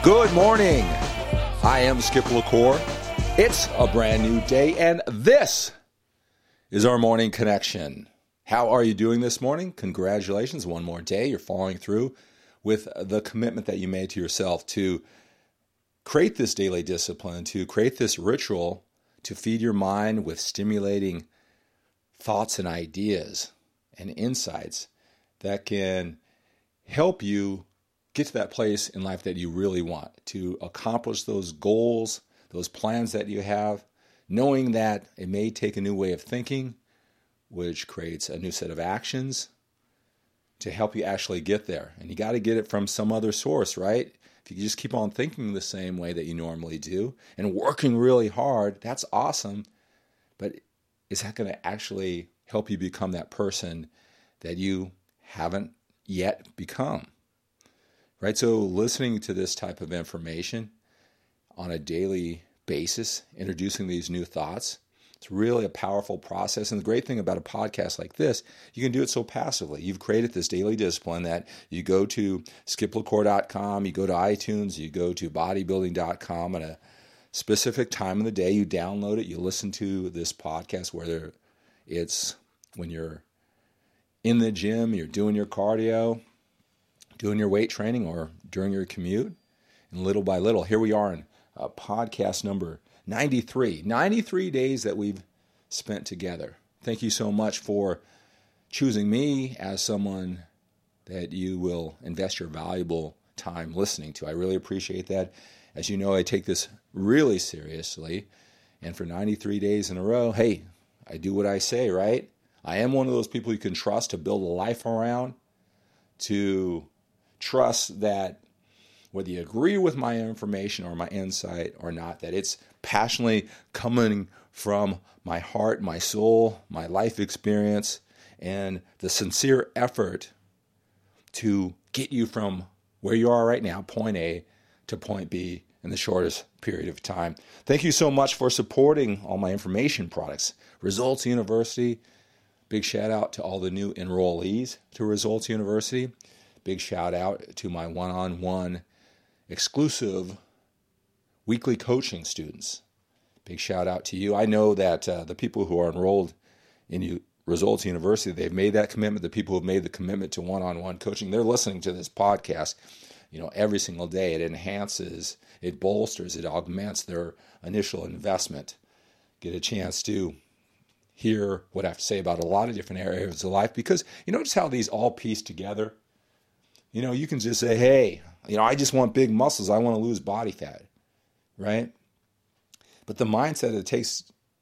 Good morning. I am Skip LaCour. It's a brand new day, and this is our morning connection. How are you doing this morning? Congratulations. One more day. You're following through with the commitment that you made to yourself to create this daily discipline, to create this ritual, to feed your mind with stimulating thoughts and ideas and insights that can help you get to that place in life that you really want, to accomplish those goals, those plans that you have, knowing that it may take a new way of thinking, which creates a new set of actions to help you actually get there. And you got to get it from some other source, right? If you just keep on thinking the same way that you normally do and working really hard, that's awesome. But is that going to actually help you become that person that you haven't yet become? Right? So listening to this type of information on a daily basis, introducing these new thoughts, it's really a powerful process. And the great thing about a podcast like this, you can do it so passively. You've created this daily discipline that you go to skiplacour.com, you go to iTunes, you go to bodybuilding.com at a specific time of the day, you download it, you listen to this podcast, whether it's when you're in the gym, you're doing your cardio, doing your weight training, or during your commute. And little by little, here we are in podcast number 93. 93 days that we've spent together. Thank you so much for choosing me as someone that you will invest your valuable time listening to. I really appreciate that. As you know, I take this really seriously. And for 93 days in a row, hey, I do what I say, right? I am one of those people you can trust to build a life around, to trust that whether you agree with my information or my insight or not, that it's passionately coming from my heart, my soul, my life experience, and the sincere effort to get you from where you are right now, point A, to point B in the shortest period of time. Thank you so much for supporting all my information products. Results University, big shout out to all the new enrollees to Results University. Big shout out to my one-on-one exclusive weekly coaching students. Big shout out to you. I know that the people who are enrolled in Results University, they've made that commitment. The people who have made the commitment to one-on-one coaching, they're listening to this podcast, every single day. It enhances, it bolsters, it augments their initial investment. Get a chance to hear what I have to say about a lot of different areas of life, because just how these all piece together. You can just say, hey, I just want big muscles. I want to lose body fat, right? But the mindset it takes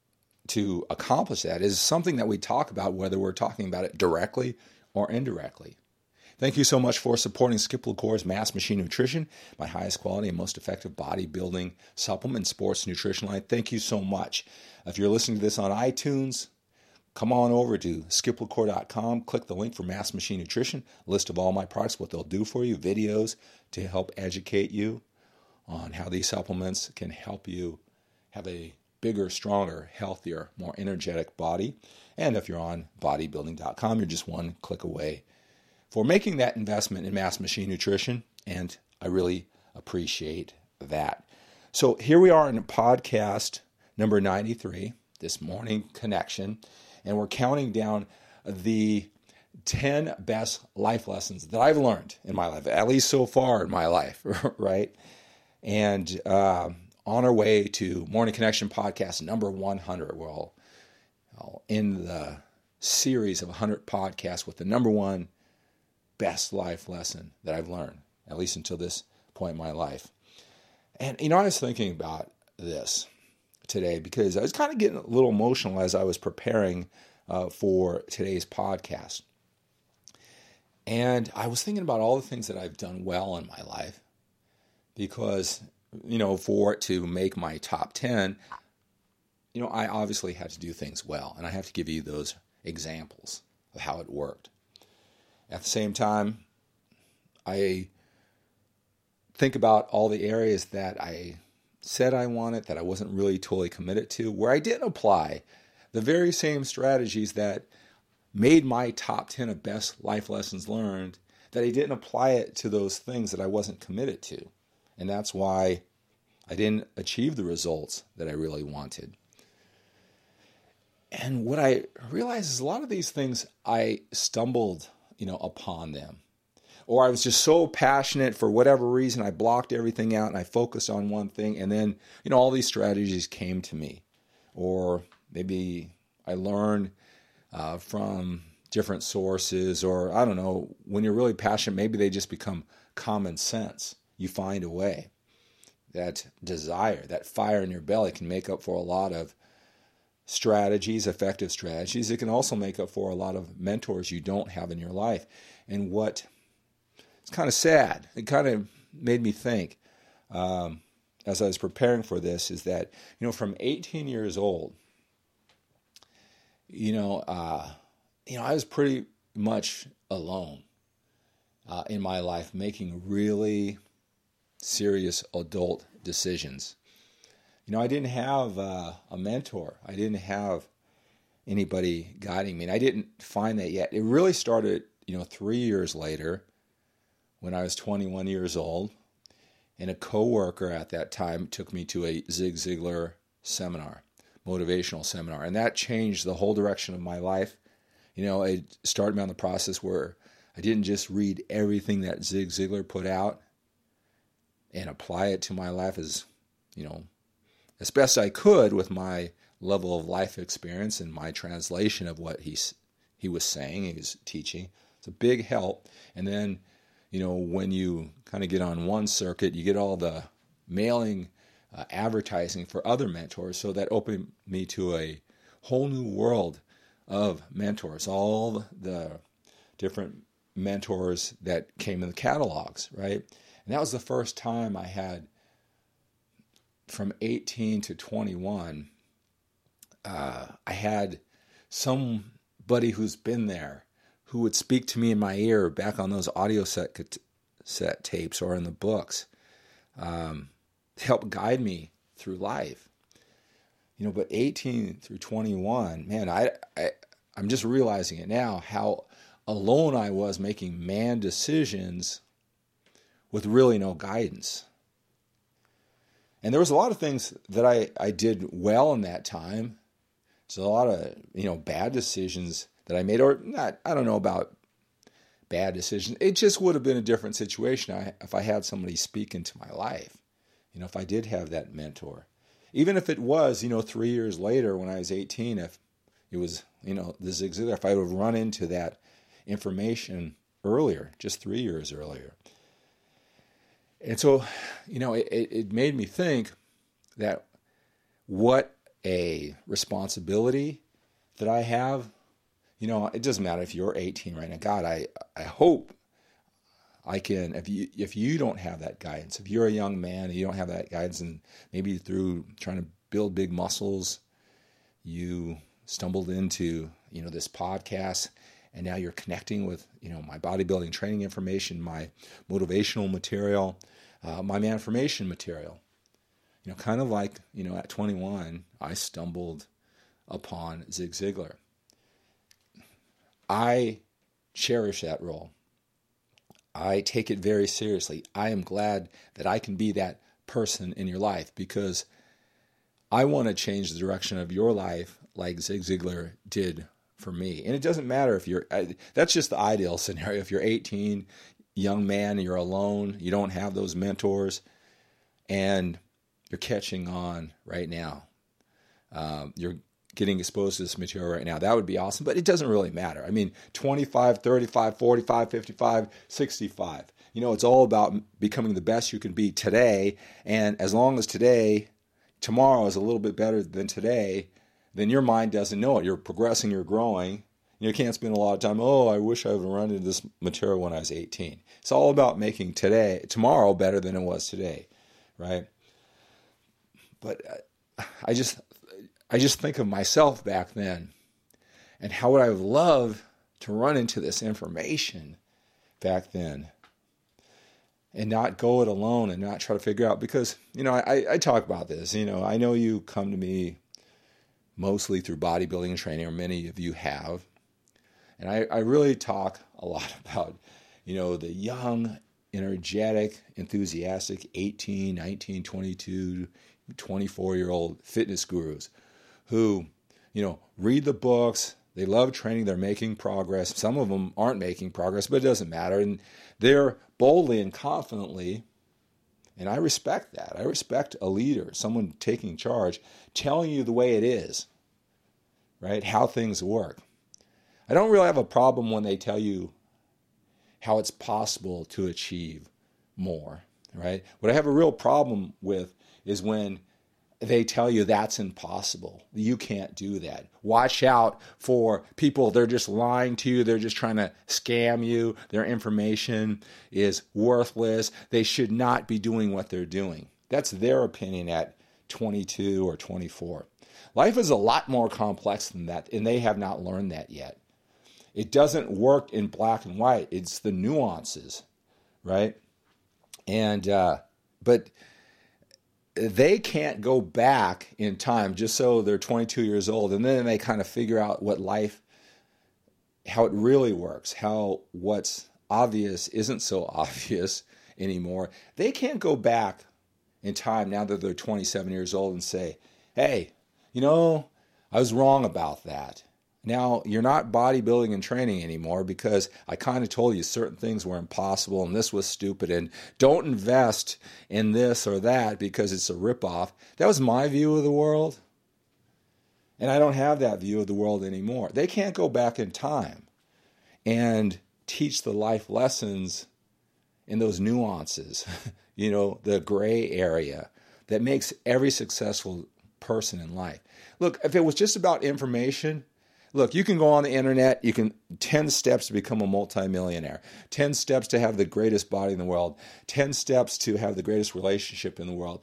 to accomplish that is something that we talk about, whether we're talking about it directly or indirectly. Thank you so much for supporting Skip LaCour's Mass Machine Nutrition, my highest quality and most effective bodybuilding supplement sports nutrition line. Thank you so much. If you're listening to this on iTunes, come on over to skiplacour.com, click the link for Mass Machine Nutrition, list of all my products, what they'll do for you, videos to help educate you on how these supplements can help you have a bigger, stronger, healthier, more energetic body. And if you're on bodybuilding.com, you're just one click away for making that investment in Mass Machine Nutrition, and I really appreciate that. So here we are in podcast number 93, this morning connection. And we're counting down the 10 best life lessons that I've learned in my life, at least so far in my life, right? And on our way to Morning Connection podcast number 100. We'll end the series of 100 podcasts with the number one best life lesson that I've learned, at least until this point in my life. And, I was thinking about this today because I was kind of getting a little emotional as I was preparing for today's podcast. And I was thinking about all the things that I've done well in my life because, for it to make my top 10, I obviously had to do things well. And I have to give you those examples of how it worked. At the same time, I think about all the areas that I said I wanted, that I wasn't really totally committed to, where I didn't apply the very same strategies that made my top 10 of best life lessons learned, that I didn't apply it to those things that I wasn't committed to. And that's why I didn't achieve the results that I really wanted. And what I realized is a lot of these things I stumbled, upon them. Or I was just so passionate for whatever reason, I blocked everything out and I focused on one thing. And then, all these strategies came to me. Or maybe I learned from different sources, or I don't know, when you're really passionate, maybe they just become common sense. You find a way. That desire, that fire in your belly can make up for a lot of strategies, effective strategies. It can also make up for a lot of mentors you don't have in your life. And it's kind of sad, it kind of made me think as I was preparing for this, is that, from 18 years old, I was pretty much alone in my life, making really serious adult decisions. I didn't have a mentor. I didn't have anybody guiding me, and I didn't find that yet. It really started, 3 years later, when I was 21 years old, and a coworker at that time took me to a Zig Ziglar seminar, motivational seminar, and that changed the whole direction of my life. It started me on the process where I didn't just read everything that Zig Ziglar put out and apply it to my life as best I could with my level of life experience and my translation of what he was saying, he was teaching. It's a big help. And then, when you kind of get on one circuit, you get all the mailing advertising for other mentors. So that opened me to a whole new world of mentors, all the different mentors that came in the catalogs, right? And that was the first time I had, from 18 to 21, I had somebody who's been there who would speak to me in my ear back on those audio set tapes or in the books, to help guide me through life. But 18 through 21, man, I'm just realizing it now, how alone I was making man decisions with really no guidance. And there was a lot of things that I did well in that time. So a lot of, bad decisions that I made, or not, I don't know about bad decisions. It just would have been a different situation if I had somebody speak into my life. If I did have that mentor. Even if it was, 3 years later when I was 18, if it was, the Zig Ziglar, if I would have run into that information earlier, just 3 years earlier. And so, it made me think that what a responsibility that I have. It doesn't matter if you're 18 right now. God, I hope I can, if you don't have that guidance, if you're a young man and you don't have that guidance, and maybe through trying to build big muscles, you stumbled into, this podcast, and now you're connecting with, my bodybuilding training information, my motivational material, my manformation material. Kind of like, at 21, I stumbled upon Zig Ziglar. I cherish that role. I take it very seriously. I am glad that I can be that person in your life, because I want to change the direction of your life like Zig Ziglar did for me. And it doesn't matter if that's just the ideal scenario. If you're 18, young man, you're alone, you don't have those mentors, and you're catching on right now. You're getting exposed to this material right now. That would be awesome, but it doesn't really matter. 25, 35, 45, 55, 65. It's all about becoming the best you can be today. And as long as tomorrow is a little bit better than today, then your mind doesn't know it. You're progressing, you're growing. You can't spend a lot of time, I wish I would have run into this material when I was 18. It's all about making tomorrow better than it was today, right? But I just think of myself back then, and how would I have loved to run into this information back then and not go it alone and not try to figure out, because, I talk about this, I know you come to me mostly through bodybuilding and training, or many of you have. And I really talk a lot about, the young, energetic, enthusiastic 18, 19, 22, 24-year-old fitness gurus who, read the books. They love training. They're making progress. Some of them aren't making progress, but it doesn't matter. And they're boldly and confidently, and I respect that. I respect a leader, someone taking charge, telling you the way it is, right? How things work. I don't really have a problem when they tell you how it's possible to achieve more, right? What I have a real problem with is when they tell you that's impossible. You can't do that. Watch out for people. They're just lying to you. They're just trying to scam you. Their information is worthless. They should not be doing what they're doing. That's their opinion at 22 or 24. Life is a lot more complex than that, and they have not learned that yet. It doesn't work in black and white. It's the nuances, right? And but they can't go back in time just so they're 22 years old, and then they kind of figure out what life, how it really works, how what's obvious isn't so obvious anymore. They can't go back in time now that they're 27 years old and say, hey, I was wrong about that. Now, you're not bodybuilding and training anymore because I kind of told you certain things were impossible and this was stupid and don't invest in this or that because it's a ripoff. That was my view of the world. And I don't have that view of the world anymore. They can't go back in time and teach the life lessons in those nuances, the gray area that makes every successful person in life. Look, if it was just about information, look, you can go on the internet, 10 steps to become a multimillionaire, 10 steps to have the greatest body in the world, 10 steps to have the greatest relationship in the world.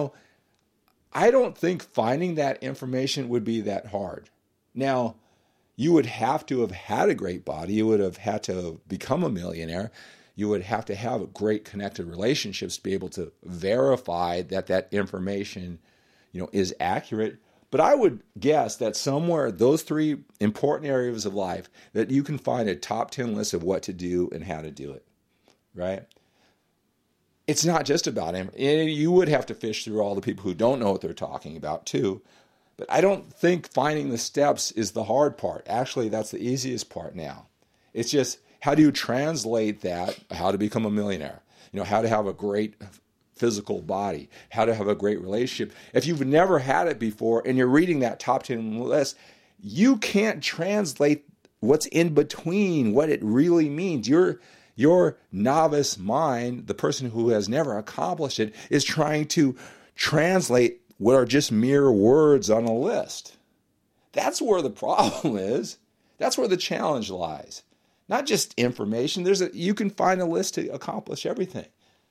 I don't think finding that information would be that hard. Now, you would have to have had a great body. You would have had to become a millionaire. You would have to have great connected relationships to be able to verify that information, is accurate. But I would guess that somewhere, those three important areas of life, that you can find a top 10 list of what to do and how to do it, right? It's not just about him. You would have to fish through all the people who don't know what they're talking about too. But I don't think finding the steps is the hard part. Actually, that's the easiest part now. It's just, how do you translate that, how to become a millionaire? How to have a great physical body, how to have a great relationship. If you've never had it before and you're reading that top 10 list, you can't translate what's in between, what it really means. Your novice mind, the person who has never accomplished it, is trying to translate what are just mere words on a list. That's where the problem is. That's where the challenge lies. Not just information. You can find a list to accomplish everything.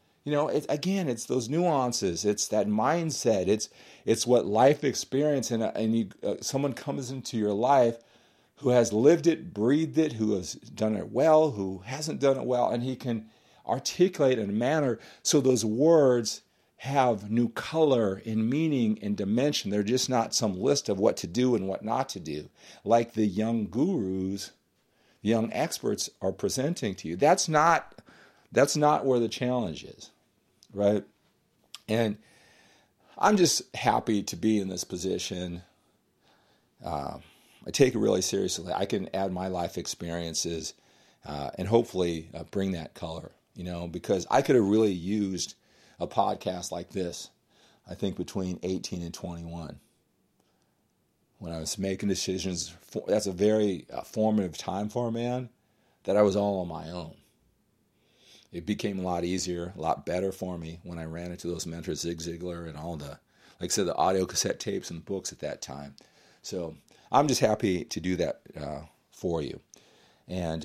It's those nuances. It's that mindset. It's what life experience, and someone comes into your life who has lived it, breathed it, who has done it well, who hasn't done it well, and he can articulate in a manner so those words have new color and meaning and dimension. They're just not some list of what to do and what not to do, like the young gurus, young experts are presenting to you. That's not where the challenge is, right? And I'm just happy to be in this position. I take it really seriously. I can add my life experiences and hopefully bring that color, because I could have really used a podcast like this, I think, between 18 and 21. When I was making decisions, that's a very formative time for a man, that I was all on my own. It became a lot easier, a lot better for me when I ran into those mentors, Zig Ziglar, and all the, like I said, the audio cassette tapes and books at that time. So I'm just happy to do that for you. And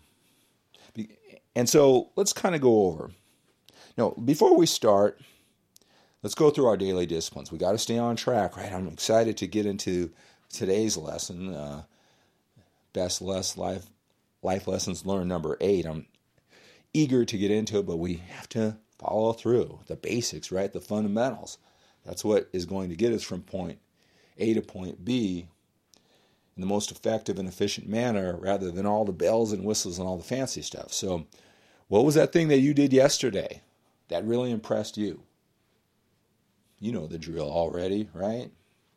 so let's kind of go over. No, before we start, let's go through our daily disciplines. We got to stay on track, right? I'm excited to get into today's lesson, Best Life Lessons Learned number 8. I'm eager to get into it, but we have to follow through the basics, right? The fundamentals. That's what is going to get us from point A to point B in the most effective and efficient manner, rather than all the bells and whistles and all the fancy stuff. So What was that thing that you did yesterday that really impressed you? You know the drill already, right?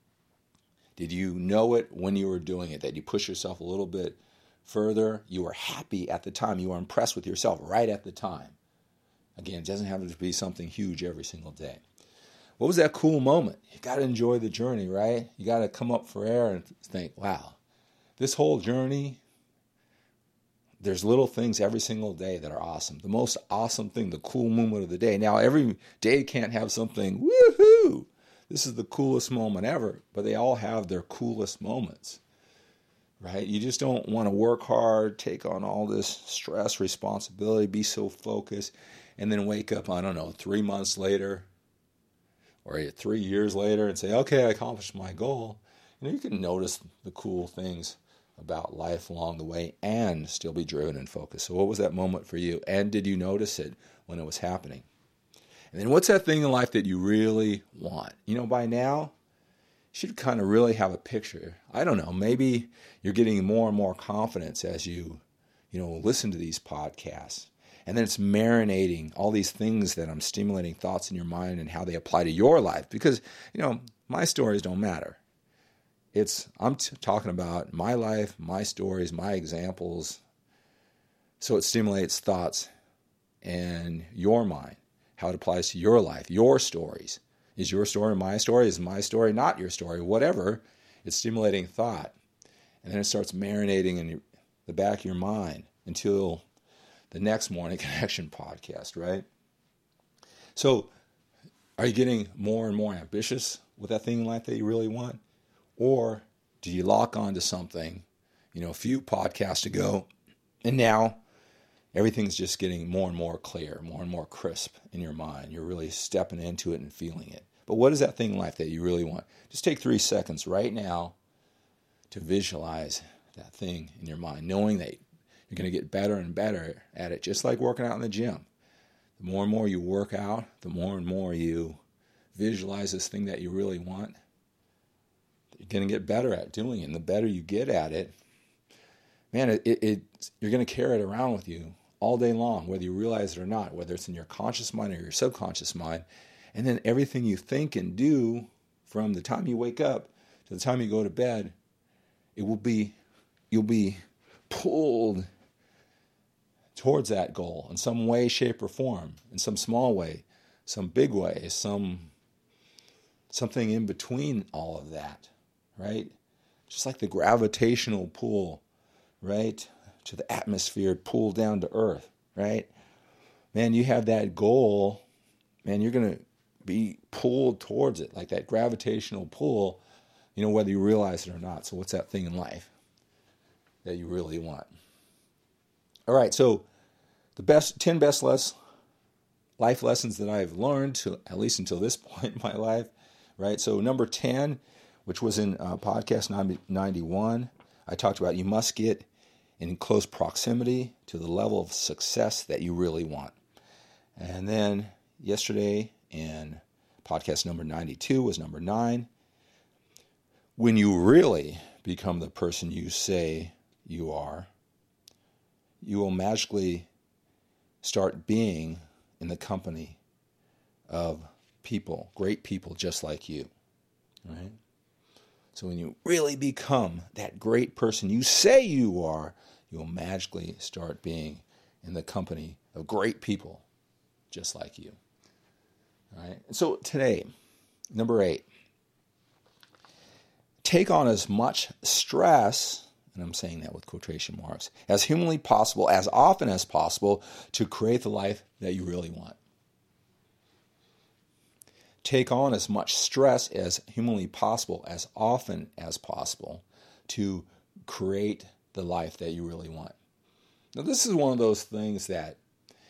Did you know it when you were doing it, that you push yourself a little bit further? You were happy at the time. You were impressed with yourself right at the time. Again, it doesn't have to be something huge every single day. What was that cool moment? You got to enjoy the journey, right? You got to come up for air and think, wow, this whole journey, there's little things every single day that are awesome. The most awesome thing, the cool moment of the day. Now, every day can't have something, woohoo, this is the coolest moment ever, but they all have their coolest moments, right? You just don't want to work hard, take on all this stress, responsibility, be so focused, and then wake up, 3 months later or 3 years later and say, okay, I accomplished my goal. You can notice the cool things about life along the way and still be driven and focused. So what was that moment for you? And did you notice it when it was happening? And then what's that thing in life that you really want? By now, you should kind of really have a picture. I don't know, maybe you're getting more and more confidence as you listen to these podcasts. And then it's marinating all these things that I'm stimulating thoughts in your mind and how they apply to your life. Because, my stories don't matter. I'm talking about my life, my stories, my examples. So it stimulates thoughts in your mind, how it applies to your life, your stories. Is your story my story? Is my story not your story? Whatever. It's stimulating thought. And then it starts marinating in the back of your mind until the next Morning Connection podcast, right? So are you getting more and more ambitious with that thing in life that you really want? Or do you lock onto something, a few podcasts ago, and now everything's just getting more and more clear, more and more crisp in your mind. You're really stepping into it and feeling it. But what is that thing in life that you really want? Just take 3 seconds right now to visualize that thing in your mind, knowing that you're going to get better and better at it, just like working out in the gym. The more and more you work out, the more and more you visualize this thing that you really want, you're going to get better at doing it. And the better you get at it, man, you're going to carry it around with you all day long, whether you realize it or not, whether it's in your conscious mind or your subconscious mind. And then everything you think and do from the time you wake up to the time you go to bed, you'll be pulled towards that goal in some way, shape, or form, in some small way, some big way, something in between all of that, right? Just like the gravitational pull, right, to the atmosphere, pull down to earth, right? Man, you have that goal, man, you're going to be pulled towards it, like that gravitational pull, whether you realize it or not. So what's that thing in life that you really want? All right, so the 10 best life lessons that I've learned, at least until this point in my life, right? So number 10, which was in podcast 91, I talked about you must get in close proximity to the level of success that you really want. And then yesterday in podcast number 92 was number 9, when you really become the person you say you are, you will magically start being in the company of people, great people just like you, right? So when you really become that great person you say you are, you will magically start being in the company of great people just like you, all right? So today, number 8, take on as much stress, and I'm saying that with quotation marks, as humanly possible, as often as possible, to create the life that you really want. Take on as much stress as humanly possible, as often as possible, to create the life that you really want. Now, this is one of those things that,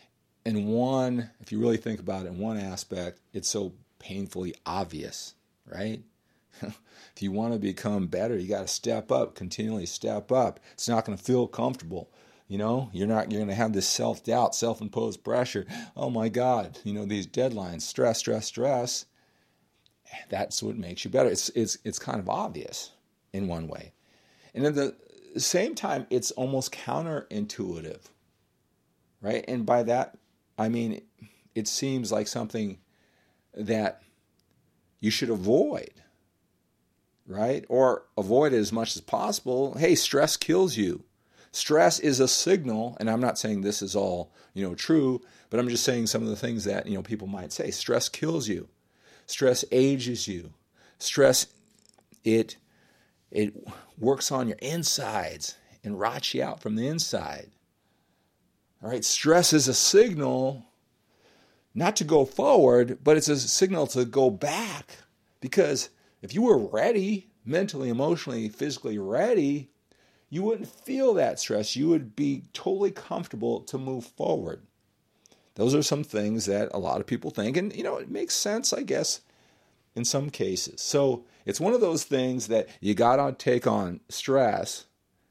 if you really think about it, in one aspect, it's so painfully obvious, right? If you want to become better, you got to step up, continually step up. It's not going to feel comfortable. You're going to have this self-doubt, self-imposed pressure. Oh my God, these deadlines, stress. That's what makes you better. It's kind of obvious in one way. And at the same time, it's almost counterintuitive. right? And by that, I mean, it seems like something that you should avoid, right? Or avoid it as much as possible. Hey, stress kills you. Stress is a signal, and I'm not saying this is all, true, but I'm just saying some of the things that, people might say. Stress kills you. Stress ages you. Stress, it works on your insides and rots you out from the inside. All right, stress is a signal not to go forward, but it's a signal to go back. Because if you were ready, mentally, emotionally, physically ready, you wouldn't feel that stress. You would be totally comfortable to move forward. Those are some things that a lot of people think. And, it makes sense, I guess, in some cases. So it's one of those things that you got to take on stress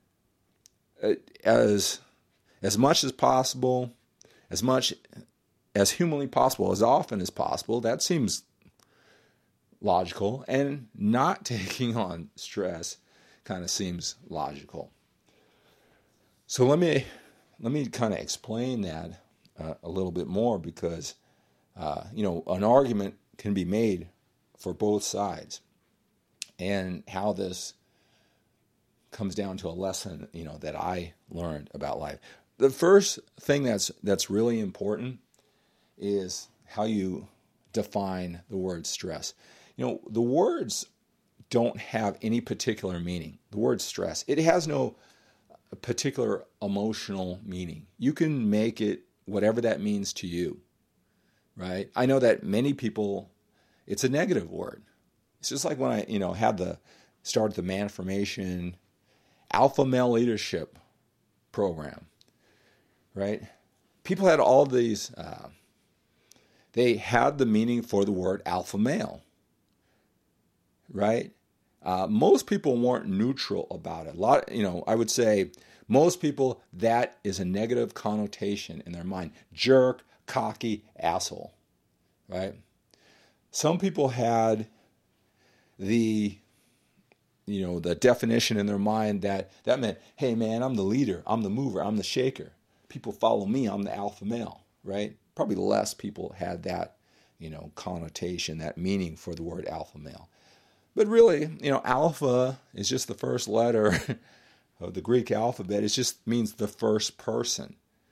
as much as possible, as much as humanly possible, as often as possible. That seems logical. And not taking on stress kind of seems logical. So let me kind of explain that a little bit more, because an argument can be made for both sides, and how this comes down to a lesson that I learned about life. The first thing that's really important is how you define the word stress. The words don't have any particular meaning. The word stress, it has no particular emotional meaning. You can make it whatever that means to you, right? I know that many people, it's a negative word. It's just like when I, had started the Man Formation Alpha Male Leadership program, right? People had all these, they had the meaning for the word alpha male, right? Most people weren't neutral about it. I would say most people, that is a negative connotation in their mind. Jerk, cocky, asshole, right? Some people had the definition in their mind that meant, hey man, I'm the leader, I'm the mover, I'm the shaker. People follow me, I'm the alpha male, right? Probably less people had that, connotation, that meaning for the word alpha male. But really, alpha is just the first letter of the Greek alphabet. It just means the first person.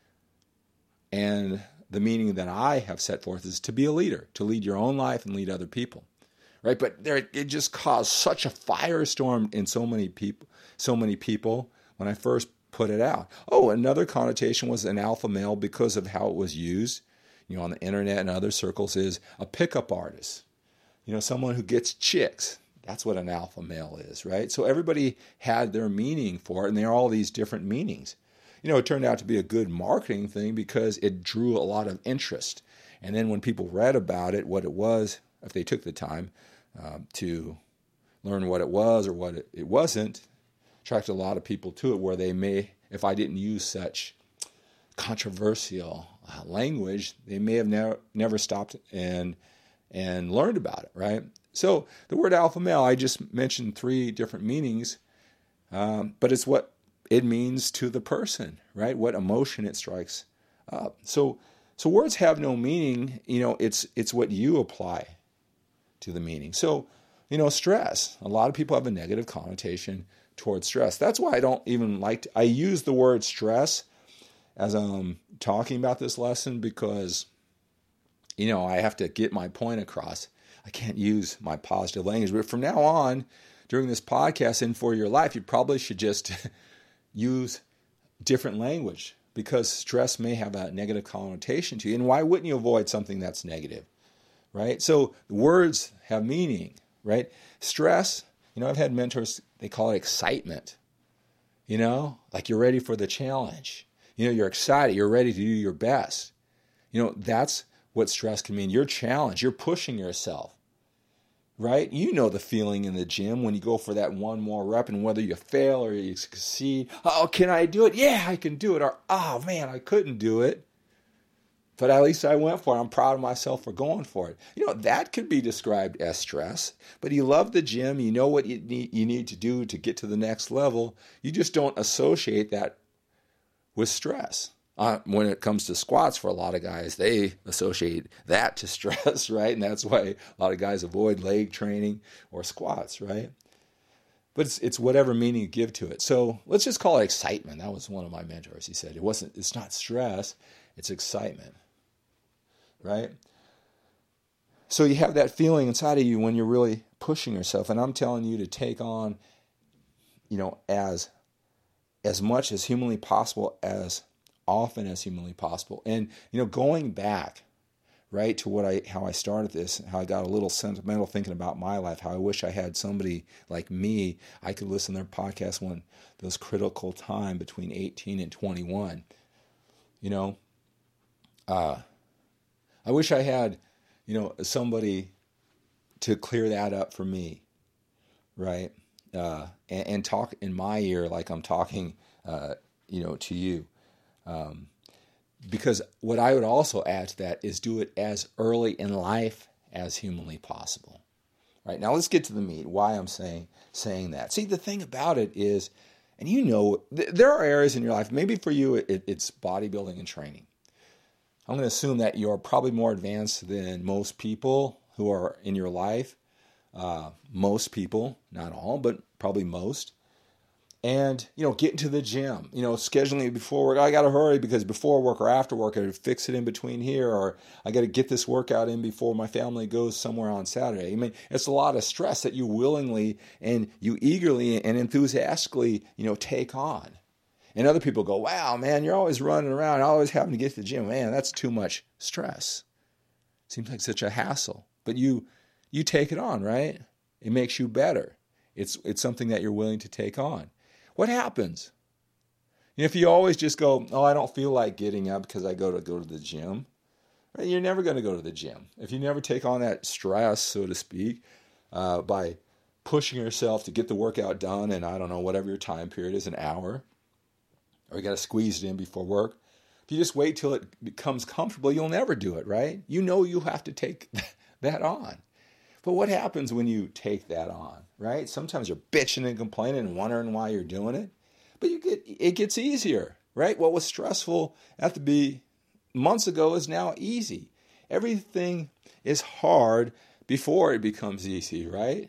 And the meaning that I have set forth is to be a leader, to lead your own life and lead other people. Right? But it just caused such a firestorm in so many people when I first put it out. Oh, another connotation was an alpha male because of how it was used, on the internet and other circles, is a pickup artist. Someone who gets chicks. That's what an alpha male is, right? So everybody had their meaning for it, and there are all these different meanings. It turned out to be a good marketing thing because it drew a lot of interest. And then when people read about it, what it was, if they took the time to learn what it was or what it wasn't, attracted a lot of people to it, where they may, if I didn't use such controversial language, they may have never stopped and learned about it, right? So the word alpha male, I just mentioned 3 different meanings, but it's what it means to the person, right? What emotion it strikes up. So words have no meaning. It's what you apply to the meaning. So, stress. A lot of people have a negative connotation towards stress. That's why I don't even I use the word stress as I'm talking about this lesson, because, I have to get my point across. I can't use my positive language. But from now on, during this podcast and for your life, you probably should just use different language, because stress may have a negative connotation to you. And why wouldn't you avoid something that's negative, right? So the words have meaning, right? Stress, I've had mentors, they call it excitement, like you're ready for the challenge. You're excited, you're ready to do your best. That's what stress can mean. You're challenged, you're pushing yourself, right? The feeling in the gym when you go for that one more rep, and whether you fail or you succeed. Oh, can I do it? Yeah, I can do it. Or, oh man, I couldn't do it. But at least I went for it. I'm proud of myself for going for it. That could be described as stress. But you love the gym. You know what you need to do to get to the next level. You just don't associate that with stress. When it comes to squats, for a lot of guys, they associate that to stress, right? And that's why a lot of guys avoid leg training or squats, right? But it's whatever meaning you give to it. So let's just call it excitement. That was one of my mentors. He said it's not stress, it's excitement, right? So you have that feeling inside of you when you're really pushing yourself. And I'm telling you to take on, as much as humanly possible, as often as humanly possible. And, going back, right, to how I started this, how I got a little sentimental thinking about my life, how I wish I had somebody like me, I could listen to their podcast when those critical time between 18 and 21. I wish I had, somebody to clear that up for me, right? And talk in my ear like I'm talking, to you. Because what I would also add to that is do it as early in life as humanly possible. Right, now let's get to the meat, why I'm saying that. See, the thing about it is, and there are areas in your life, maybe for you it's bodybuilding and training. I'm going to assume that you're probably more advanced than most people who are in your life. Most people, not all, but probably most. And, getting to the gym, scheduling it before work. I got to hurry because before work or after work, I got to fix it in between here, or I got to get this workout in before my family goes somewhere on Saturday. I mean, it's a lot of stress that you willingly and you eagerly and enthusiastically, take on. And other people go, wow, man, you're always running around, always having to get to the gym. Man, that's too much stress. Seems like such a hassle. But you take it on, right? It makes you better. It's something that you're willing to take on. What happens? If you always just go, I don't feel like getting up because I go to the gym, right? You're never going to go to the gym. If you never take on that stress, so to speak, by pushing yourself to get the workout done in, I don't know, whatever your time period is, an hour, or you got to squeeze it in before work. If you just wait till it becomes comfortable, you'll never do it, right? You have to take that on. But what happens when you take that on, right? Sometimes you're bitching and complaining and wondering why you're doing it. But it gets easier, right? What was stressful months ago is now easy. Everything is hard before it becomes easy, right?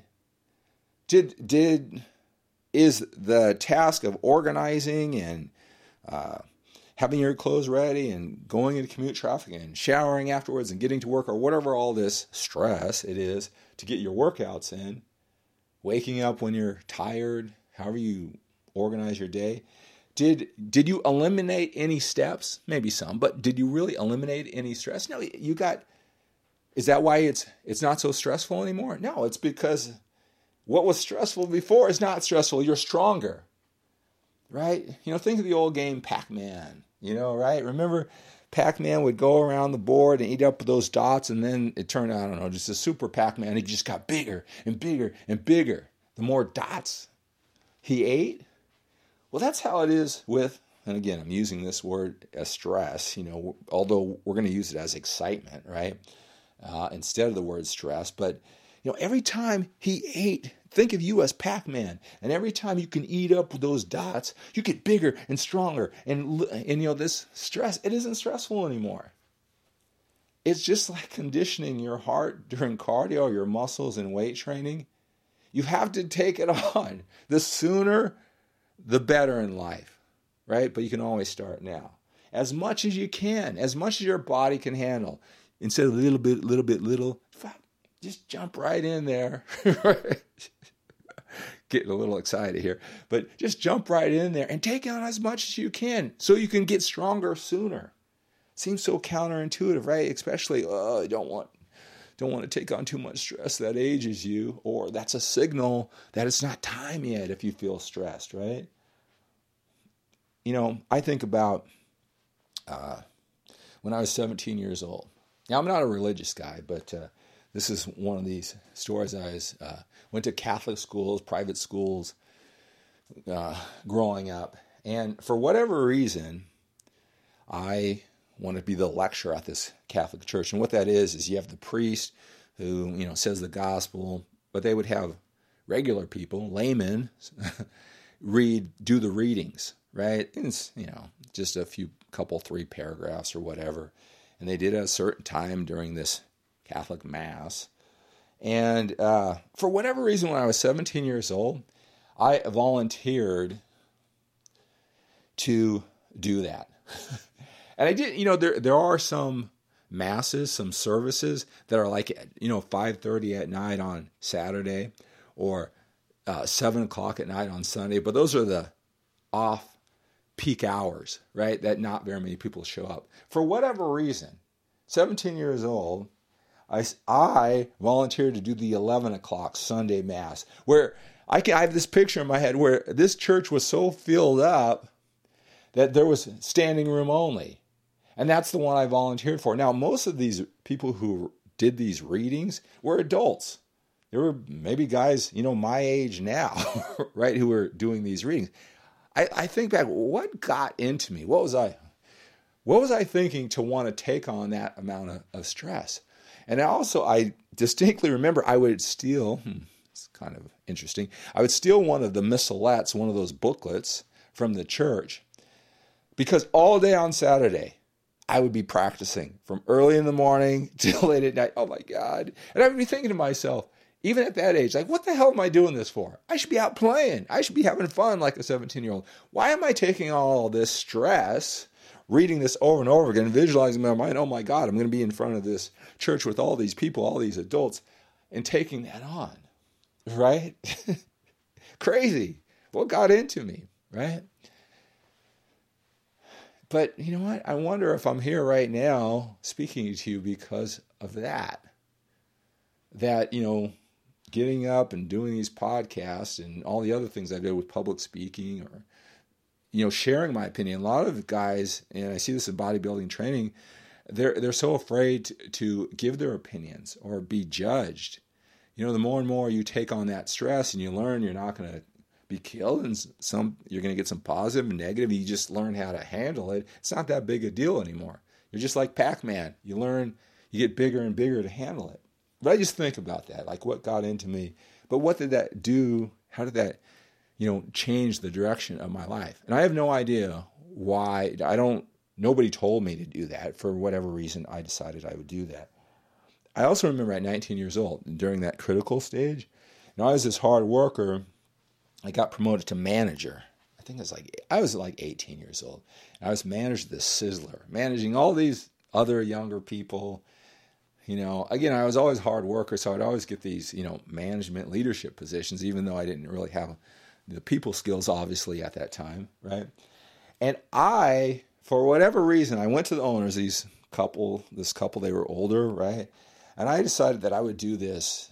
Is the task of organizing and having your clothes ready and going into commute traffic and showering afterwards and getting to work, or whatever all this stress it is to get your workouts in, waking up when you're tired, however you organize your day. Did you eliminate any steps? Maybe some, but did you really eliminate any stress? No, is that why it's not so stressful anymore? No, it's because what was stressful before is not stressful. You're stronger, right? Think of the old game Pac-Man, right? Remember Pac-Man would go around the board and eat up those dots, and then it turned out, I don't know, just a super Pac-Man. He just got bigger and bigger and bigger. The more dots he ate. Well, that's how it is with, and again, I'm using this word as stress, although we're going to use it as excitement, right? Instead of the word stress. But, every time he ate, think of you as Pac-Man. And every time you can eat up those dots, you get bigger and stronger. And this stress, it isn't stressful anymore. It's just like conditioning your heart during cardio, your muscles and weight training. You have to take it on. The sooner, the better in life, right? But you can always start now. As much as you can, as much as your body can handle. Instead of little, just jump right in there. Getting a little excited here. But just jump right in there and take on as much as you can so you can get stronger sooner. Seems so counterintuitive, right? Especially, you don't want to take on too much stress that ages you, or that's a signal that it's not time yet if you feel stressed, right? I think about when I was 17 years old. Now, I'm not a religious guy, but this is one of these stories. I went to Catholic schools, private schools, growing up. And for whatever reason, I wanted to be the lecturer at this Catholic church. And what that is you have the priest who, says the gospel, but they would have regular people, laymen, do the readings, right? And it's, just a few 3 paragraphs or whatever. And they did it at a certain time during this Catholic Mass. And for whatever reason, when I was 17 years old, I volunteered to do that. And I did, there are some masses, some services that are like, 5:30 at night on Saturday or 7 o'clock at night on Sunday. But those are the off peak hours, right? That not very many people show up. For whatever reason, 17 years old, I volunteered to do the 11 o'clock Sunday Mass, where I have this picture in my head where this church was so filled up that there was standing room only. And that's the one I volunteered for. Now, most of these people who did these readings were adults. There were maybe guys, my age now, right, who were doing these readings. I think back, what got into me? What was I thinking to want to take on that amount of stress? And I distinctly remember I would steal, it's kind of interesting, I would steal one of the missalettes, one of those booklets from the church, because all day on Saturday, I would be practicing from early in the morning till late at night. Oh my God. And I would be thinking to myself, even at that age, like, what the hell am I doing this for? I should be out playing. I should be having fun like a 17-year-old. Why am I taking all this stress, reading this over and over again, visualizing in my mind, oh my God, I'm going to be in front of this church with all these people, all these adults, and taking that on, right? Crazy. What got into me, right? But you know what? I wonder if I'm here right now speaking to you because of that. That, getting up and doing these podcasts and all the other things I did with public speaking or, sharing my opinion. A lot of guys, and I see this in bodybuilding training, they're so afraid to give their opinions or be judged. The more and more you take on that stress and you learn you're not going to be killed and you're going to get some positive and negative. You just learn how to handle it. It's not that big a deal anymore. You're just like Pac-Man. You get bigger and bigger to handle it. But I just think about that, like what got into me. But what did that do? How did that, change the direction of my life? And I have no idea why. Nobody told me to do that. For whatever reason, I decided I would do that. I also remember at 19 years old, during that critical stage, I was this hard worker. I got promoted to manager. I was like 18 years old. I was manager of the Sizzler, managing all these other younger people. Again, I was always a hard worker, so I'd always get these, management leadership positions, even though I didn't really have the people skills, obviously, at that time, right? And for whatever reason, I went to the owners, this couple, they were older, right? And I decided that I would do this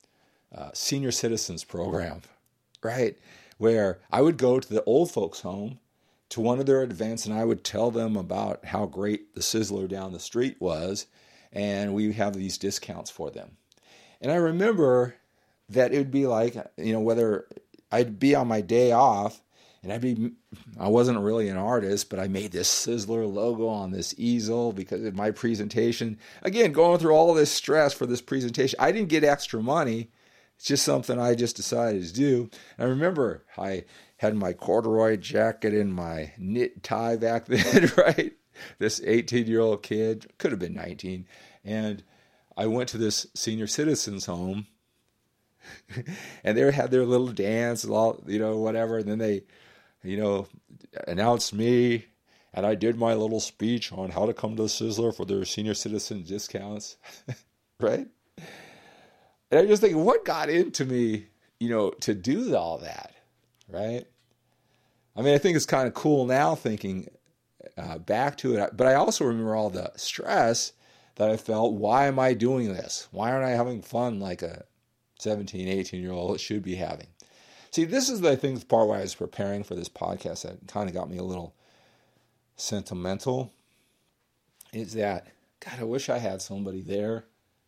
senior citizens program, right? Where I would go to the old folks' home, to one of their events, and I would tell them about how great the Sizzler down the street was, and we have these discounts for them. And I remember that it would be like, whether I'd be on my day off, and I wasn't really an artist, but I made this Sizzler logo on this easel because of my presentation. Again, going through all this stress for this presentation. I didn't get extra money. It's just something I just decided to do. And I remember I had my corduroy jacket and my knit tie back then, right? This 18-year-old kid, could have been 19. And I went to this senior citizens home, and they had their little dance, whatever. And then they, announced me, and I did my little speech on how to come to the Sizzler for their senior citizen discounts, right? And I just think, what got into me, to do all that, right? I mean, I think it's kind of cool now thinking back to it, but I also remember all the stress that I felt. Why am I doing this? Why aren't I having fun like a 17, 18-year-old should be having? See, this is, I think, the part where I was preparing for this podcast that kind of got me a little sentimental, is that, God, I wish I had somebody there,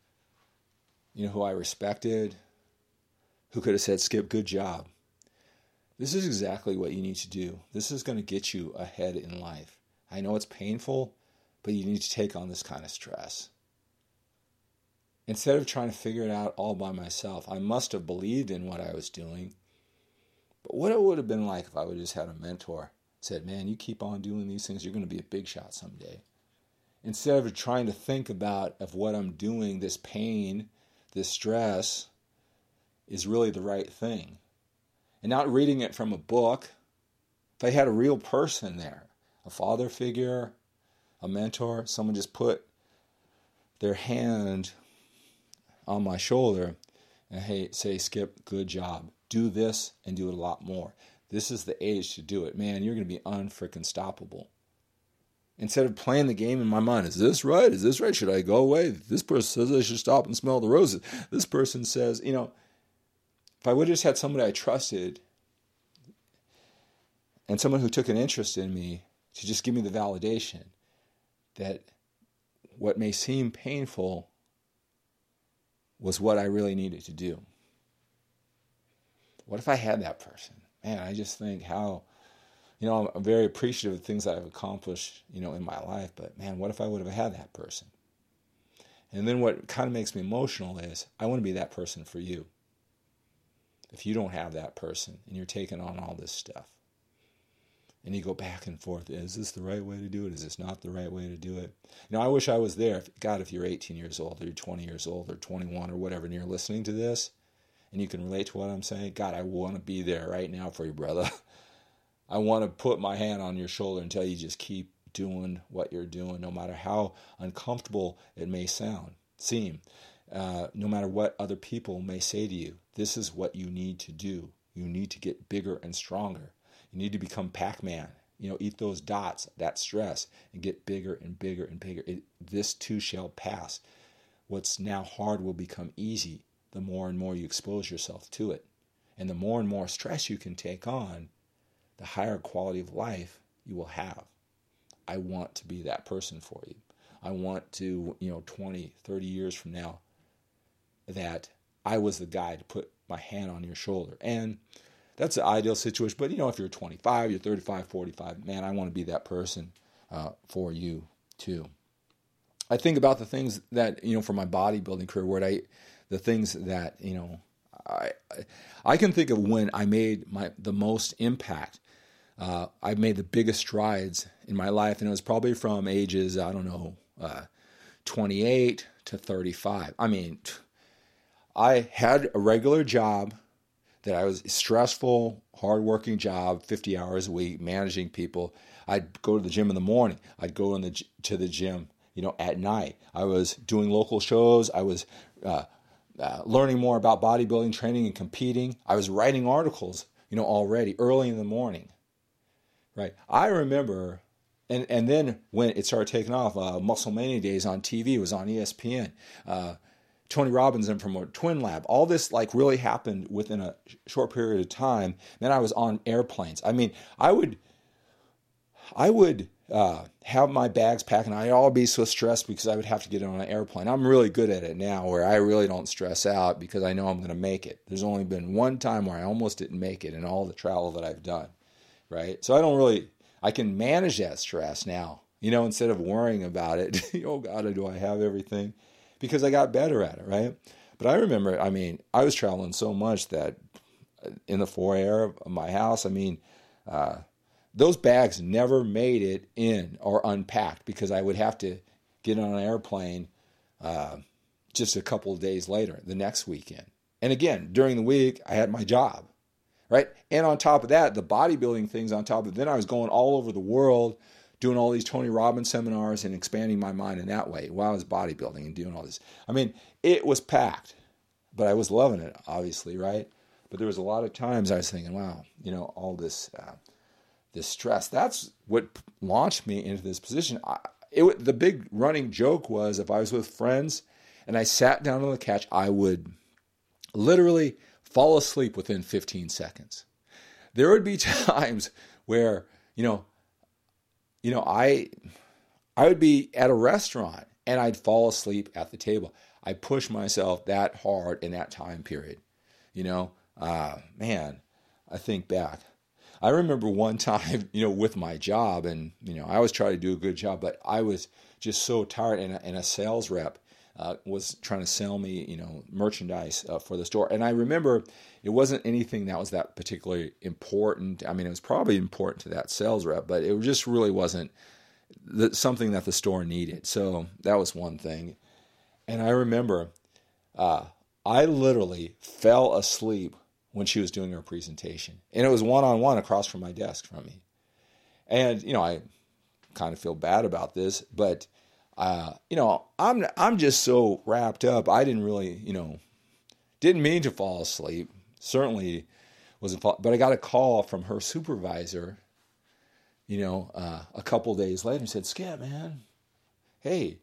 who I respected, who could have said, Skip, good job. This is exactly what you need to do. This is going to get you ahead in life. I know it's painful, but you need to take on this kind of stress. Instead of trying to figure it out all by myself, I must have believed in what I was doing. But what it would have been like if I would have just had a mentor said, man, you keep on doing these things, you're going to be a big shot someday. Instead of trying to think about if what I'm doing, this pain, this stress, is really the right thing. And not reading it from a book. If I had a real person there, a father figure, a mentor, someone just put their hand on my shoulder and hey, say, Skip, good job. Do this and do it a lot more. This is the age to do it. Man, you're going to be unfreaking stoppable. Instead of playing the game in my mind, is this right? Is this right? Should I go away? This person says I should stop and smell the roses. This person says, if I would have just had somebody I trusted and someone who took an interest in me to just give me the validation that what may seem painful was what I really needed to do. What if I had that person? Man, I just think how, I'm very appreciative of things that I've accomplished, in my life. But man, what if I would have had that person? And then what kind of makes me emotional is I want to be that person for you. If you don't have that person and you're taking on all this stuff and you go back and forth, is this the right way to do it? Is this not the right way to do it? I wish I was there. God, if you're 18 years old or you're 20 years old or 21 or whatever and you're listening to this and you can relate to what I'm saying, God, I want to be there right now for you, brother. I want to put my hand on your shoulder and tell you just keep doing what you're doing, no matter how uncomfortable it may seem, no matter what other people may say to you. This is what you need to do. You need to get bigger and stronger. You need to become Pac-Man. Eat those dots, that stress, and get bigger and bigger and bigger. This too shall pass. What's now hard will become easy the more and more you expose yourself to it. And the more and more stress you can take on, the higher quality of life you will have. I want to be that person for you. I want to, 20, 30 years from now, that I was the guy to put my hand on your shoulder. And that's the ideal situation. But, if you're 25, you're 35, 45, man, I want to be that person for you too. I think about the things that, for my bodybuilding career, the things that, I can think of when I made the most impact. I made the biggest strides in my life, and it was probably from ages, 28 to 35. I had a regular job that I was stressful, hardworking job, 50 hours a week, managing people. I'd go to the gym in the morning. I'd go to the gym, at night. I was doing local shows. I was learning more about bodybuilding, training, and competing. I was writing articles, already early in the morning. Right. I remember, and then when it started taking off, Muscle Mania Days on TV was on ESPN. Tony Robinson from Twin Lab. All this really happened within a short period of time. Then I was on airplanes. I would have my bags packed, and I'd all be so stressed because I would have to get on an airplane. I'm really good at it now, where I really don't stress out because I know I'm going to make it. There's only been one time where I almost didn't make it in all the travel that I've done. Right? So I can manage that stress now, instead of worrying about it. Oh God, do I have everything? Because I got better at it, right? But I remember, I was traveling so much that in the foyer of my house, those bags never made it in or unpacked because I would have to get on an airplane just a couple of days later, the next weekend. And again, during the week, I had my job. Right? And on top of that, the bodybuilding things on top of it, then I was going all over the world, doing all these Tony Robbins seminars and expanding my mind in that way while I was bodybuilding and doing all this. It was packed, but I was loving it, obviously, right? But there was a lot of times I was thinking, wow, all this stress. That's what launched me into this position. The big running joke was if I was with friends and I sat down on the couch, I would literally fall asleep within 15 seconds. There would be times where, I would be at a restaurant and I'd fall asleep at the table. I pushed myself that hard in that time period. Man, I think back. I remember one time, with my job, and, I always try to do a good job, but I was just so tired, and a sales rep was trying to sell me, merchandise for the store. And I remember it wasn't anything that was that particularly important. I mean, it was probably important to that sales rep, but it just really wasn't something that the store needed. So that was one thing. And I remember I literally fell asleep when she was doing her presentation. And it was one-on-one across from my desk from me. And, I kind of feel bad about this, but, I'm just so wrapped up. I didn't really, didn't mean to fall asleep. Certainly wasn't, but I got a call from her supervisor, a couple days later and said, Skip, man, hey,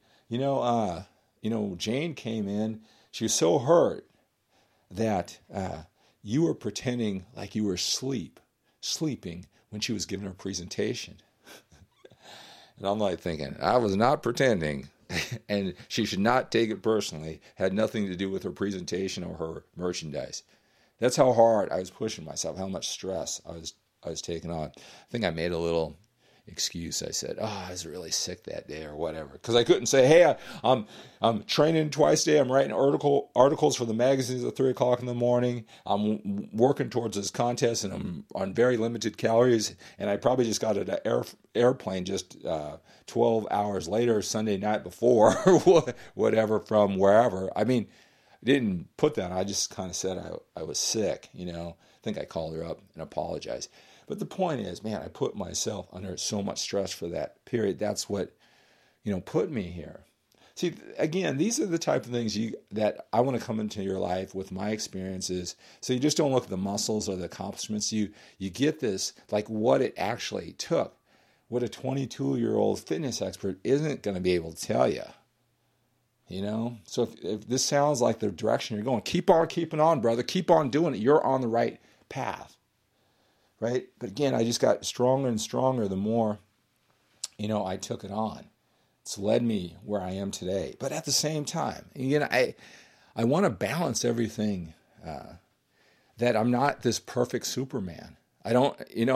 Jane came in. She was so hurt that you were pretending like you were sleeping when she was giving her presentation. And I'm like thinking, I was not pretending. And she should not take it personally. Had nothing to do with her presentation or her merchandise. That's how hard I was pushing myself, how much stress I was taking on. I think I made a little excuse. I said, I was really sick that day or whatever. Because I couldn't say, hey, I'm training twice a day. I'm writing articles for the magazines at 3 o'clock in the morning. I'm working towards this contest, and I'm on very limited calories. And I probably just got an airplane just 12 hours later, Sunday night before, whatever, from wherever. I mean, I didn't put that. I just kind of said I was sick, I think I called her up and apologized. But the point is, man, I put myself under so much stress for that period. That's what, put me here. See, again, these are the type of things that I want to come into your life with my experiences. So you just don't look at the muscles or the accomplishments. You get this, like what it actually took. What a 22-year-old fitness expert isn't going to be able to tell you. So if this sounds like the direction you're going, keep on keeping on, brother. Keep on doing it. You're on the right path. Right? But again, I just got stronger and stronger the more, I took it on. It's led me where I am today. But at the same time, again, I want to balance everything, that I'm not this perfect Superman. I don't,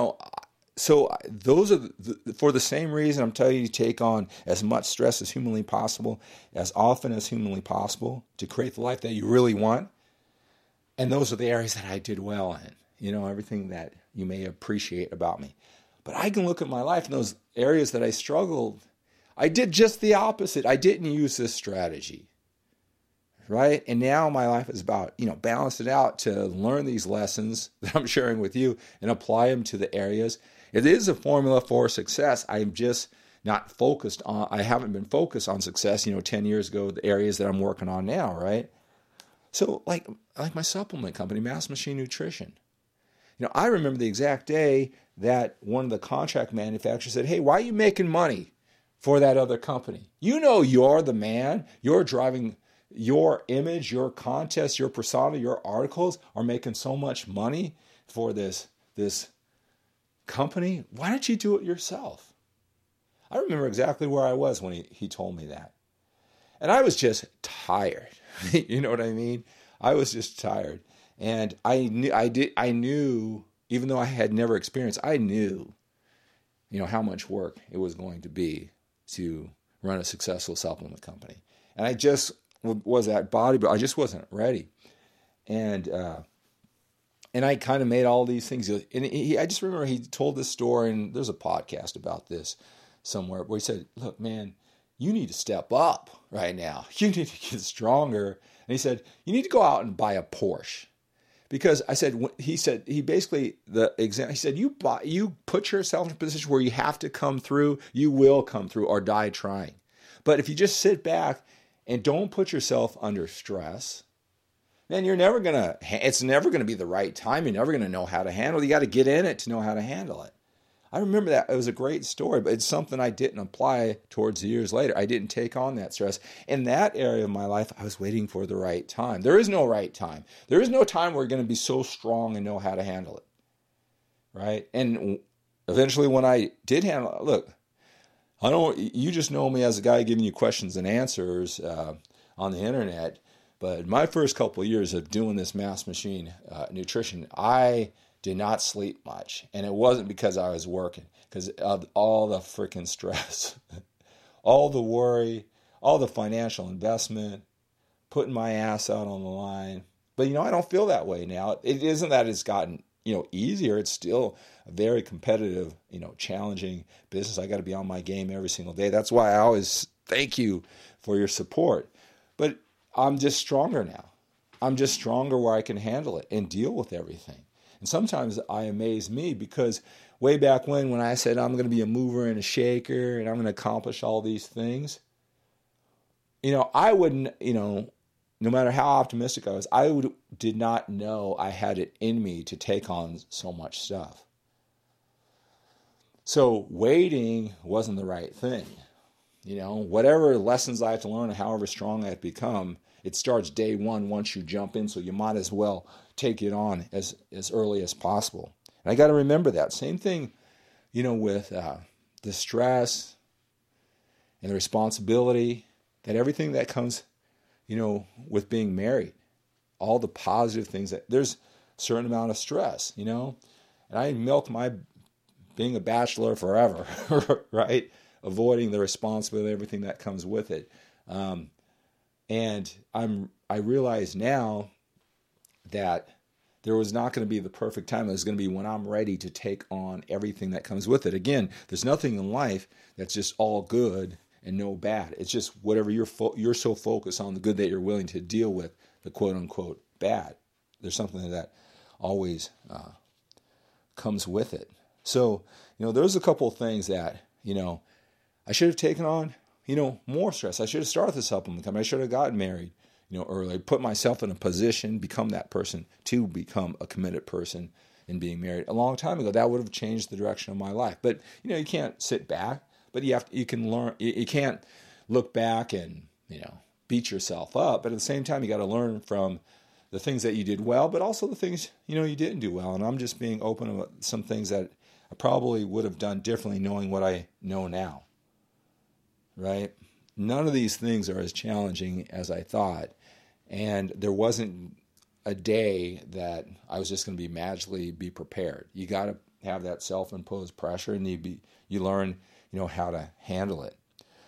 so those are, for the same reason I'm telling you to take on as much stress as humanly possible, as often as humanly possible, to create the life that you really want. And those are the areas that I did well in. Everything that you may appreciate about me. But I can look at my life in those areas that I struggled. I did just the opposite. I didn't use this strategy. Right? And now my life is about, balance it out to learn these lessons that I'm sharing with you and apply them to the areas. It is a formula for success. I'm just not focused on, I haven't been focused on success, 10 years ago, the areas that I'm working on now, right? So like my supplement company, Mass Machine Nutrition. I remember the exact day that one of the contract manufacturers said, hey, why are you making money for that other company? You're the man. You're driving your image, your contest, your persona, your articles are making so much money for this company. Why don't you do it yourself? I remember exactly where I was when he told me that. And I was just tired. You know what I mean? I was just tired. And I knew, even though I had never experienced, I knew, how much work it was going to be to run a successful supplement company. And I just was that body, but I just wasn't ready. And I kind of made all these things. And I just remember he told this story, and there's a podcast about this somewhere, where he said, look, man, you need to step up right now. You need to get stronger. And he said, you need to go out and buy a Porsche. Because he said, you put yourself in a position where you have to come through, you will come through or die trying. But if you just sit back and don't put yourself under stress, then it's never going to be the right time. You're never going to know how to handle it. You got to get in it to know how to handle it. I remember that. It was a great story, but it's something I didn't apply towards years later. I didn't take on that stress. In that area of my life, I was waiting for the right time. There is no right time. There is no time where we're going to be so strong and know how to handle it. Right? And eventually when I did handle it, look, you just know me as a guy giving you questions and answers on the internet. But my first couple of years of doing this Mass Machine Nutrition, I did not sleep much. And it wasn't because I was working, because of all the freaking stress, all the worry, all the financial investment, putting my ass out on the line. But, I don't feel that way now. It isn't that it's gotten, easier. It's still a very competitive, challenging business. I got to be on my game every single day. That's why I always thank you for your support. But I'm just stronger now. I'm just stronger where I can handle it and deal with everything. And sometimes I amaze me because way back when I said I'm going to be a mover and a shaker and I'm going to accomplish all these things, I wouldn't, no matter how optimistic I was, did not know I had it in me to take on so much stuff. So waiting wasn't the right thing. Whatever lessons I have to learn, or however strong I have become, it starts day one once you jump in, so you might as well take it on as early as possible. And I got to remember that. Same thing, with the stress and the responsibility, that everything that comes with being married, all the positive things that there's a certain amount of stress, and I milked my being a bachelor forever, right? Avoiding the responsibility, everything that comes with it. And I realize now that there was not going to be the perfect time. It was going to be when I'm ready to take on everything that comes with it. Again, there's nothing in life that's just all good and no bad. It's just whatever you're so focused on the good that you're willing to deal with the quote unquote bad. There's something that always comes with it. So, there's a couple of things that, I should have taken on, more stress. I should have started the supplement company. I should have gotten married, early, put myself in a position, become that person to become a committed person in being married a long time ago. That would have changed the direction of my life. But, you can't sit back. But you can learn. You can't look back and beat yourself up. But at the same time, you got to learn from the things that you did well, but also the things you didn't do well. And I'm just being open about some things that I probably would have done differently, knowing what I know now. Right? None of these things are as challenging as I thought, and there wasn't a day that I was just going to be magically be prepared. You got to have that self-imposed pressure, and you learn. How to handle it.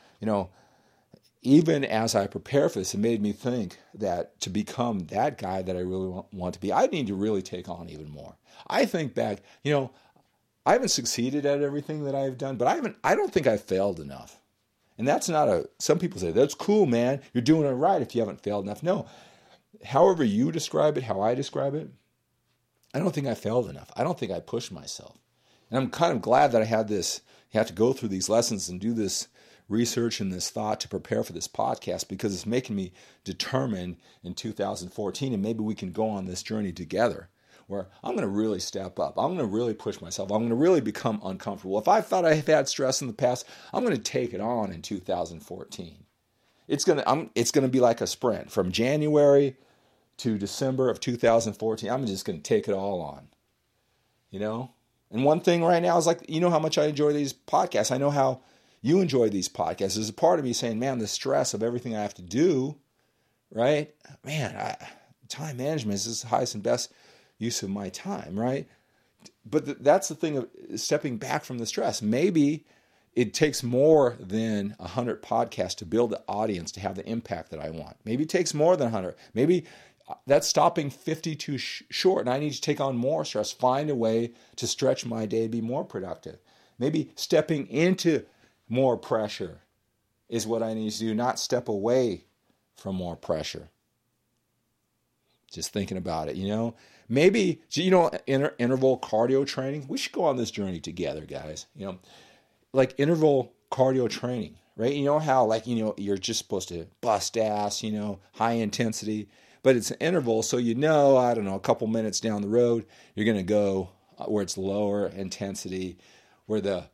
Even as I prepare for this, it made me think that to become that guy that I really want to be, I need to really take on even more. I think back, I haven't succeeded at everything that I've done, but I don't think I've failed enough. And that's some people say, that's cool, man. You're doing it right if you haven't failed enough. No, however you describe it, how I describe it, I don't think I failed enough. I don't think I pushed myself. And I'm kind of glad that I had to go through these lessons and do this research and this thought to prepare for this podcast, because it's making me determined in 2014, and maybe we can go on this journey together where I'm going to really step up. I'm going to really push myself. I'm going to really become uncomfortable. If I thought I have had stress in the past, I'm going to take it on in 2014. It's going to be like a sprint from January to December of 2014. I'm just going to take it all on, And one thing right now is how much I enjoy these podcasts. I know how you enjoy these podcasts. There's a part of me saying, man, the stress of everything I have to do, right? Man, time management is the highest and best use of my time, right? But that's the thing of stepping back from the stress. Maybe it takes more than 100 podcasts to build the audience to have the impact that I want. Maybe it takes more than 100. Maybe that's stopping 50 too short, and I need to take on more stress, find a way to stretch my day, be more productive. Maybe stepping into more pressure is what I need to do, not step away from more pressure. Just thinking about it, Maybe, interval cardio training. We should go on this journey together, guys. Like interval cardio training, right? You know how, you're just supposed to bust ass, high intensity. But it's an interval, so a couple minutes down the road, you're going to go where it's lower intensity, where the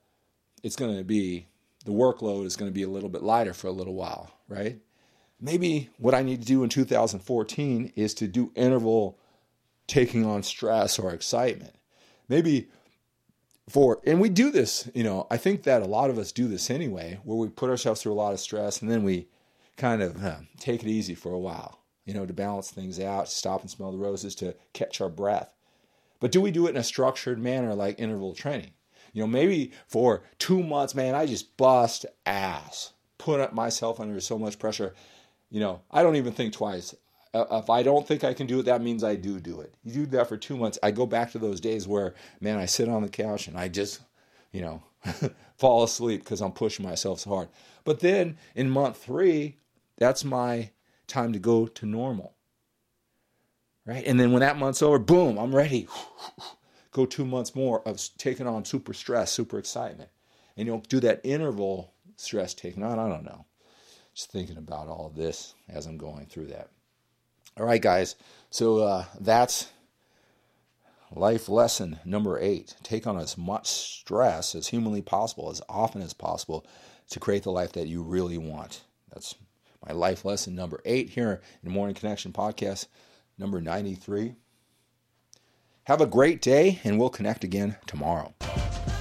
workload is going to be a little bit lighter for a little while, right? Maybe what I need to do in 2014 is to do interval taking on stress or excitement. Maybe and we do this, I think that a lot of us do this anyway, where we put ourselves through a lot of stress and then we kind of take it easy for a while. To balance things out, to stop and smell the roses, to catch our breath. But do we do it in a structured manner like interval training? Maybe for 2 months, man, I just bust ass, put myself under so much pressure. I don't even think twice. If I don't think I can do it, that means I do it. You do that for 2 months. I go back to those days where, man, I sit on the couch and I just, fall asleep because I'm pushing myself so hard. But then in month 3, that's my time to go to normal. Right? And then when that month's over, boom, I'm ready. Go 2 months more of taking on super stress, super excitement. And do that interval stress taking on. I don't know. Just thinking about all of this as I'm going through that. All right, guys. So that's life lesson number 8. Take on as much stress as humanly possible, as often as possible, to create the life that you really want. That's my life lesson number 8 here in the Morning Connection podcast, number 93. Have a great day, and we'll connect again tomorrow.